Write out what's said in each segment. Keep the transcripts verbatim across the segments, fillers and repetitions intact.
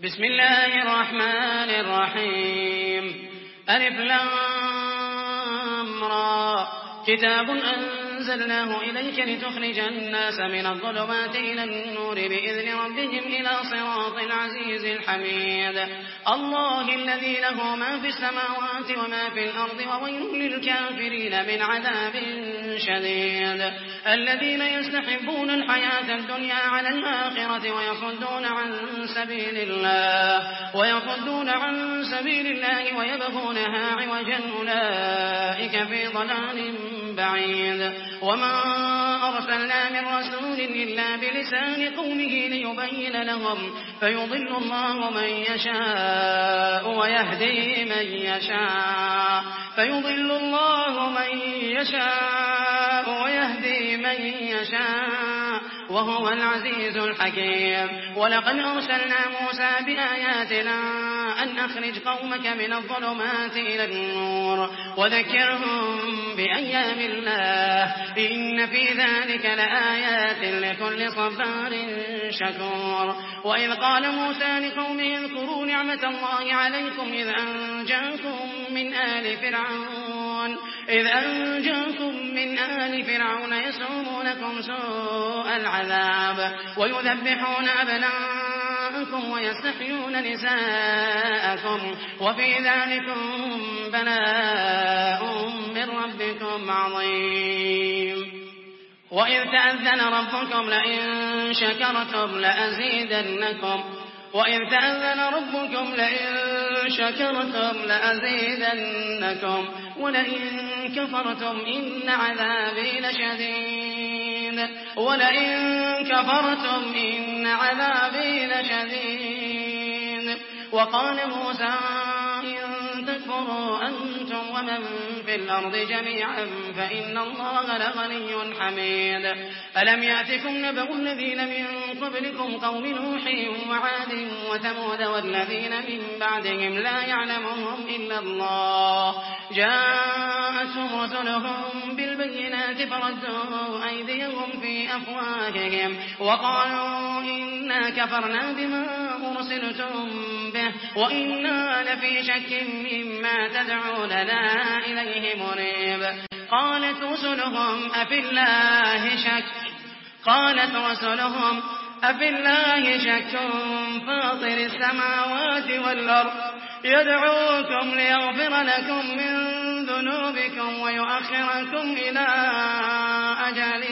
بسم الله الرحمن الرحيم ألف لام را كتاب أنزلناه إليك لتخرج الناس من الظلمات إلى النور بإذن ربهم إلى صراط العزيز الحميد الله الذي له ما في السماوات وما في الأرض وويل للكافرين من عذاب شديد الذين يستحبون الحياة الدنيا على الآخرة ويصدون عن سبيل الله ويصدون عن سبيل الله ويبغونها عوجا أولئك في ضلال بعيد وما أرسلنا من رسول إلا بلسان قومه ليبين لهم فيضل الله من يشاء ويهدي من يشاء فيضل الله من يشاء ويهدي من يشاء وهو العزيز الحكيم ولقد أرسلنا موسى بآياتنا أن أخرج قومك من الظلمات إلى النور وذكرهم بأيام الله إن في ذلك لآيات لكل صبار شكور وإذ قال موسى لقومه اذكروا نعمة الله عليكم إذ أنجاكم من آل فرعون إذ أنجاكم من آل فرعون يسومونكم سوء العذاب ويذبحون أبناءكم ويستحيون نساءكم وفي ذلكم بلاء من ربكم عظيم وإذ تأذن ربكم لئن شكرتم لأزيدنكم وإذ تأذن ربكم لئن شكرتم لأزيدنكم ولئن كفرتم إن عذابي لشديد ولئن كفرتم إن عذابي لشديد وقال موسى إن تكفروا أنتم ومن في الأرض جميعا فإن الله لغني حميد ألم يأتكم نبأ الذين من قبلكم قوم نوح وعاد وثمود والذين من بعدهم لا يعلمهم إلا الله جاءتهم رسلهم بالبينات فردوا أيديهم في أفواههم وقالوا إنا كفرنا بما أرسلتم به وإنا لفي شك مما تدعوننا إليه مريب قالت رسلهم أفي الله شك قالت رسلهم أفي الله شك فاطر السماوات والأرض يدعوكم ليغفر لكم من ذنوبكم ويؤخركم إلى أجل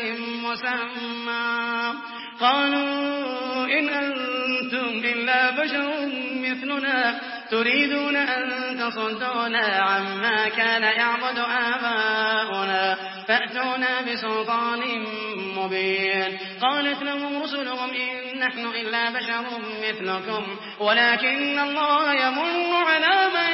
مسمى قالوا إن أنتم إلا بشر مثلنا تريدون أن تصدونا عما كان يعبد آباؤنا فأتونا بسلطان مبين قالت لهم رسلهم إن نحن إلا بشر مثلكم ولكن الله يمن على من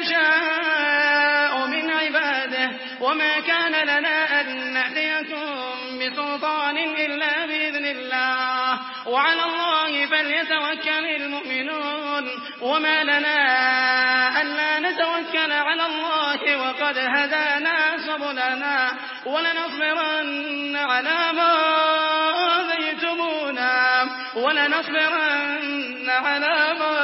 يشاء من عباده وما كان لنا أن نأتيكم بسلطان إلا بإذن الله وعلى الله فليتوكل المؤمنون وما لنا ألا نتوكل على الله وقد هدانا سبلنا ولنصبرن على ما آذيتمونا ولنصبرن على ما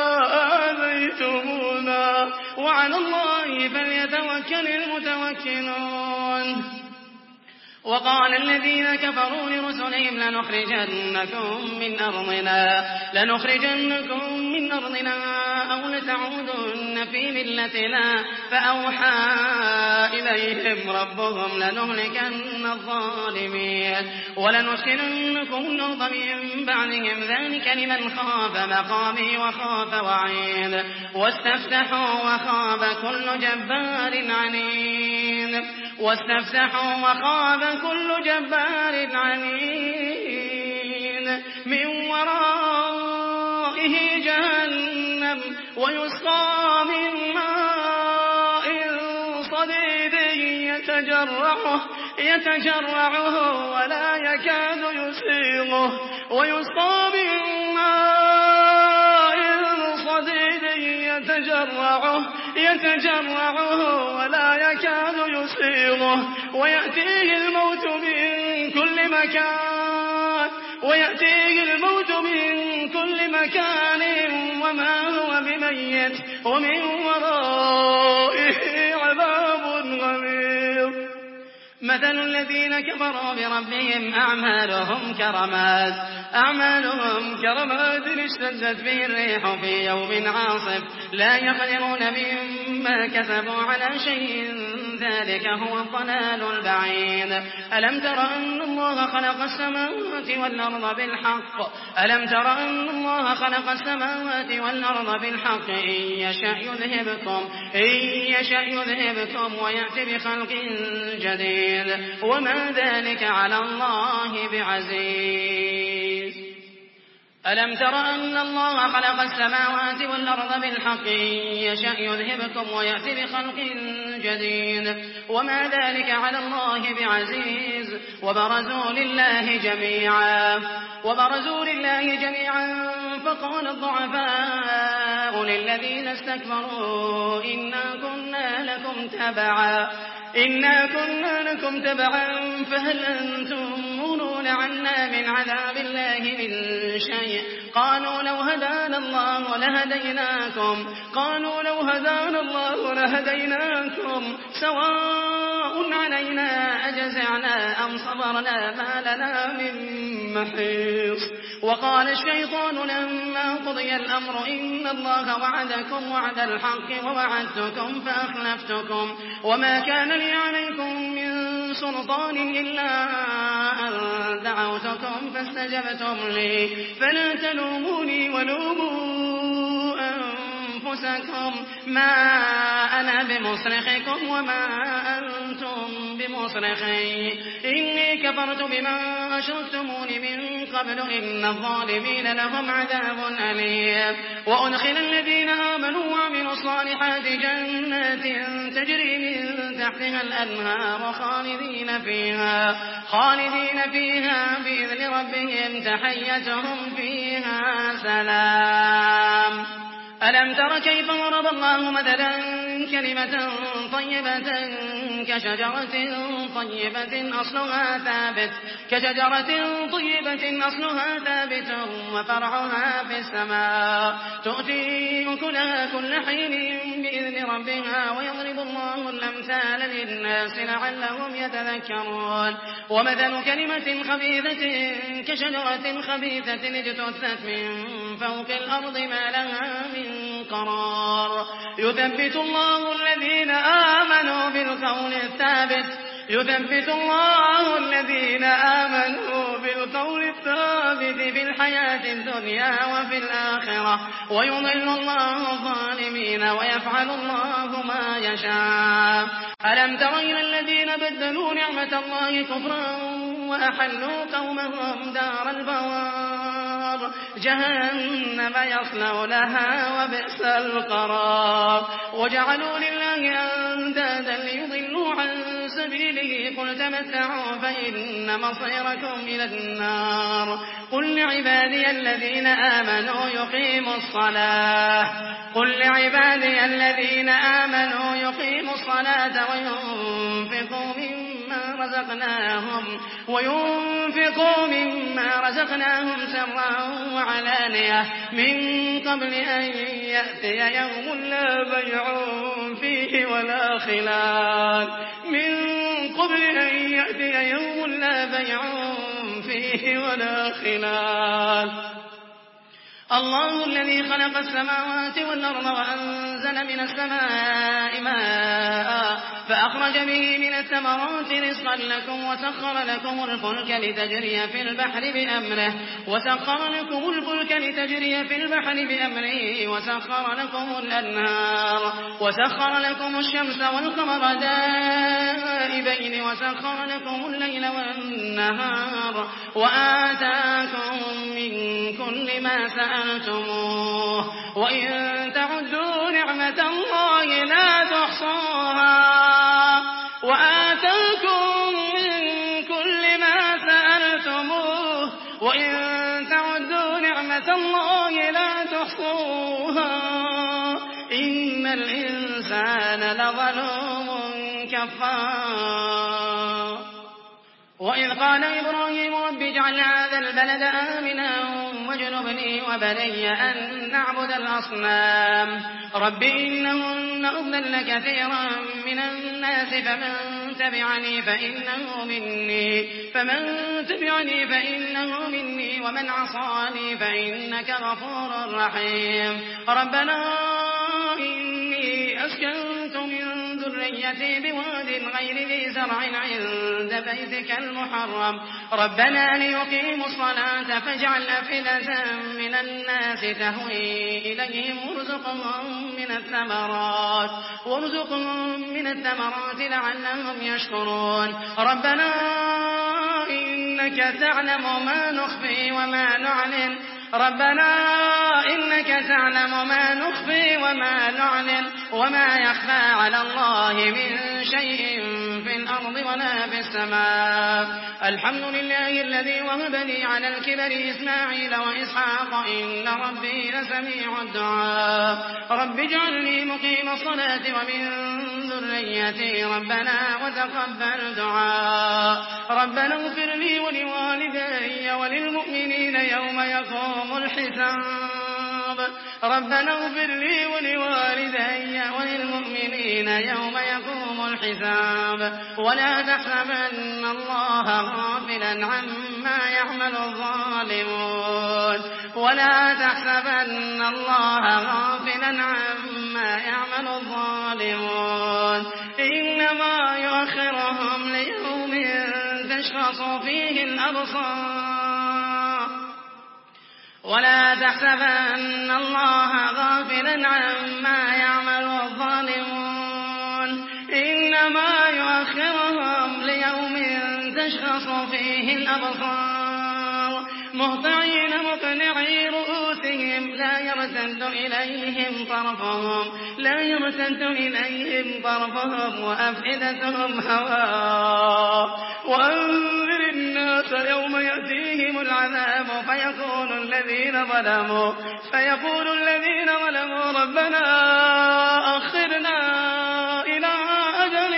آذيتمونا وعلى الله فليتوكل المتوكلون وقال الذين كفروا لرسلهم لنخرجنكم من أرضنا لنخرجنكم من أرضنا أو لتعودن في ملتنا فأوحى إليهم ربهم لنهلكن الظالمين ولنسكننكم الأرض من بعدهم ذلك لمن خاف مقامي وخاف وعيد واستفتحوا وخاب كل جبار عنيد واستفتحوا وخاب كل جبار عنيد من ورائه جهنم ويسقى من ماء صديد يتجرعه يتجرعه ولا يكاد يسيغه ويسقى من ماء صديد يتجرعه يتجرعه ولا يكاد يسيغه ويأتيه الموت من كل مكان ويأتيه الموت من كل مكان ميت ومن ورائه عذاب غليظ مثل الذين كفروا بربهم أعمالهم كرماد أعمالهم كرماد اشتدت به الريح في يوم عاصف لا يقدرون مما كسبوا على شيء ذلك هو الضلال البعيد ألم تر أن الله خلق السماوات والأرض بالحق ألم تر أن الله خلق السماوات والأرض بالحق إن يشأ يذهبكم إن يشأ يذهبكم ويأتي بخلق جديد وما ذلك على الله بعزيز ألم تر أن الله خلق السماوات والأرض بالحق إن يشأ يذهبكم ويأتي بخلق جديد وما ذلك على الله بعزيز وبرزوا لله جميعا وبرزوا لله جميعا فقال الضعفاء للذين استكبروا إنا كنا لكم تبعا إنا كنا لكم تبعا فهل أنتم مغنون عنا من عذاب الله من شيء قالوا لو هدانا الله لهديناكم قالوا لو هدانا الله لهديناكم سواء علينا أجزعنا أم صبرنا ما لنا من محيص وقال الشيطان لما قضي الأمر إن الله وعدكم وعد الحق ووعدتكم فأخلفتكم وما كان لي عليكم من سلطان إلا أن دعوتكم فاستجبتم لي فلا تلوموني ولوموا أنفسكم ما أنا بمصرخكم وما أنتم بمصرخي إني كفرت بما أشركتمون من قبل إن الظالمين لهم عذاب أليم وأدخل الذين آمنوا وعملوا الصالحات جنات تجري من تحتها الأنهار خالدين فيها خالدين فيها بإذن ربهم تحيتهم فيها سلام ألم تر كيف ضرب الله مثلا كلمة طيبة كشجرة طيبة أصلها ثابت كشجرة طيبة أصلها ثابت وفرعها في السماء تؤتي أكلها كل حين بإذن ربها ويضرب الله الأمثال للناس لعلهم يتذكرون ومثل كلمة خبيثة كشجرة خبيثة اجتثت من فوق الأرض ما لها من قرار يثبت الله الذين آمنوا بالقول الثابت يثبت الله الذين آمنوا بالقول الثابت في الحياة الدنيا وفي الآخرة ويضل الله الظالمين ويفعل الله ما يشاء ألم تر إلى الذين بدلوا نعمة الله كفرا وأحلوا قومهم دار البوار جهنم يصلونها وبئس القرار وجعلوا لله أندادا ليضلوا عن سبيله قل تمتعوا فإن مصيركم إلى النار قل لعبادي الذين آمنوا يقيموا الصلاة قل لعبادي الذين آمنوا يقيموا الصلاة وينفقوا مما رزقناهم وينفقوا مما رزقناهم سرا وعلانية من قبل أن يأتي يوم لا بيع فيه ولا خلال من قبل أن يأتي يوم لا بيع فيه ولا خلال الله الذي خلق السماوات والأرض وأنزل من السماء ماء فأخرج به من الثمرات رزقا لكم وسخر لكم الفلك لتجري في البحر بأمره وسخر لكم الفلك لتجري في البحر بأمره وسخر لكم الأنهار وسخر لكم الشمس والقمر دائبين وسخر لكم الليل والنهار وآتاكم من كل ما سألتموه وإن تعدوا نعمة الله لا تحصوها وآتاكم من كل ما سألتموه وإن تعدوا نعمة الله لا تحصوها إن الإنسان لظلوم كفار وإذ قال إبراهيم رب اجعل هذا البلد آمنا واجنبني وبني أن نعبد الأصنام رب إنهن أضلن كثيرا من الناس فمن تبعني فإنه مني فمن تبعني فإنه مني ومن عصاني فإنك غفور رحيم ربنا إني أسكنت من ذريتي بواد غير ذي زرع عند بيتك المحرم ربنا ليقيموا الصلاة فاجعل أفئدة من الناس تهوي إليهم وارزقهم من الثمرات وارزقهم من الثمرات لعلهم يشكرون ربنا إنك تعلم ما نخفي وما نعلن ربنا إنك تعلم ما نخفي وما نعلن وما يخفى على الله من شيء في الأرض ولا في السماء الحمد لله الذي وهب لي على الكبر إسماعيل وإسحاق إن ربي لسميع الدعاء رب اجعلني مقيم الصلاة ومن ذريتي ربنا وتقبل دعاء ربنا اغفر لي ولوالدي وللمؤمنين يوم يقوم الحساب ربنا اغفر لي ولوالدي وللمؤمنين يوم يقوم الحساب ولا تحسبن الله غافلا عما يعمل الظالمون ولا تحسبن الله غافلا عما يعمل الظالمون إنما يؤخرهم ليوم تشخص فيه الأبصار ولا تحسبن الله غافلا عما يعمل الظالمون إنما يؤخرهم ليوم تشخص فيه الأبصار مهطعين مقنعي رؤوسهم لا يرتد إليهم طرفهم لا يرتد إليهم طرفهم وأفئدتهم هواء وأنذر الناس يوم يأتيهم العذاب فيقول الذين ظلموا فيقول الذين ظلموا ربنا أخرنا إلى أجل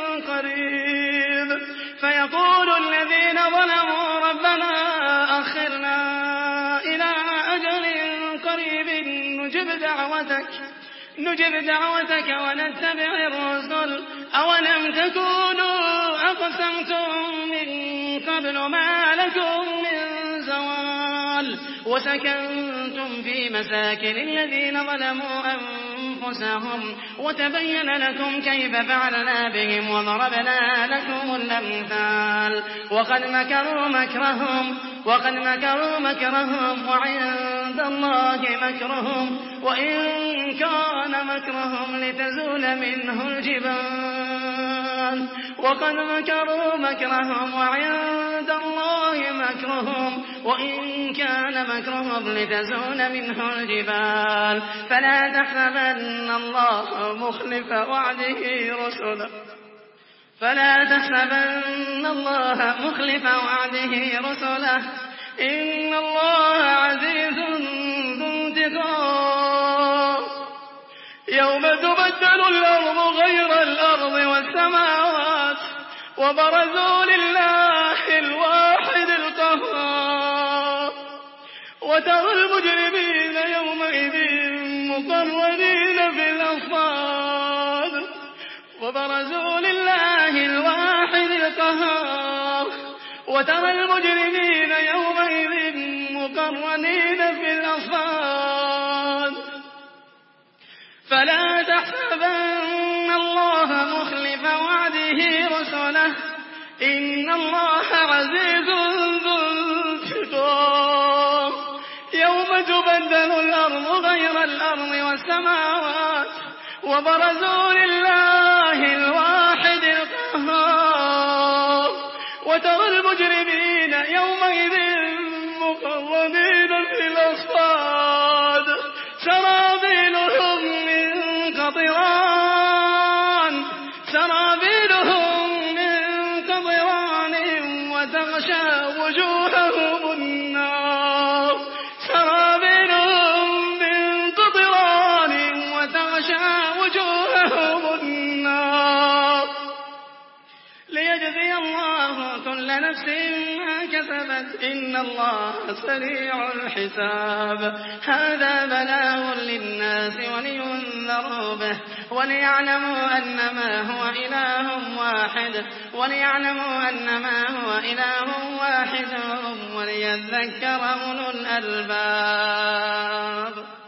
قريب فيقول الذين ظلموا ربنا أخرنا إلى أجل قريب نجب دعوتك نجب دعوتك ونتبع الرسل أولم تكونوا أقسمتم من قبل ما لكم من زوال وسكنتم في مساكن الذين ظلموا أنفسهم وتبين لكم كيف فعلنا بهم وضربنا لكم الأمثال وقد مكروا مكرهم وقد مكروا مكرهم وعند الله مكرهم وإن كان مكرهم لتزول منه الجبال وقد مكروا مكرهم وعند الله مكرهم وإن كان مكرهم لتزول منه الجبال فلا تحسبن الله مخلف وعده رسله فلا تحسبن الله مخلف وعده رسله إن الله عزيز ذو انتقام يوم تبدل الأرض غير الأرض والسماوات وبرزوا لله الواحد القهار وترى المجرمين يومئذ مقرنين في الأصفاد وبرزوا لله الواحد القهار وترى المجرمين يومئذ مقرنين في الأصفاد فلا تحسبن الله مخلف وعده رسله إن الله عزيز ذو انتقام يوم تبدل الأرض غير الأرض والسماوات وبرزوا لله الواحد القهار وترى المجرمين يومئذ مقرنين في الأصفاد سرابيلهم من قطران سرابيلهم من قطران وتغشى وجوههم النار سرابيلهم من قطران وتغشى وجوههم النار ليجزي الله كل نَفْسٍ مَّا كَسَبَتْ إِنَّ اللَّهَ سَرِيعُ الْحِسَابِ هَٰذَا بَلَاغٌ لِّلنَّاسِ وَلِيُنذَرُوا بِهِ وَلِيَعْلَمُوا أَنَّمَا هُوَ إِلَٰهٌ وَاحِدٌ وَلِيَعْلَمُوا أَنَّمَا هُوَ إِلَٰهٌ وَاحِدٌ وَلِيَذَّكَّرَ أُولُو الْأَلْبَابِ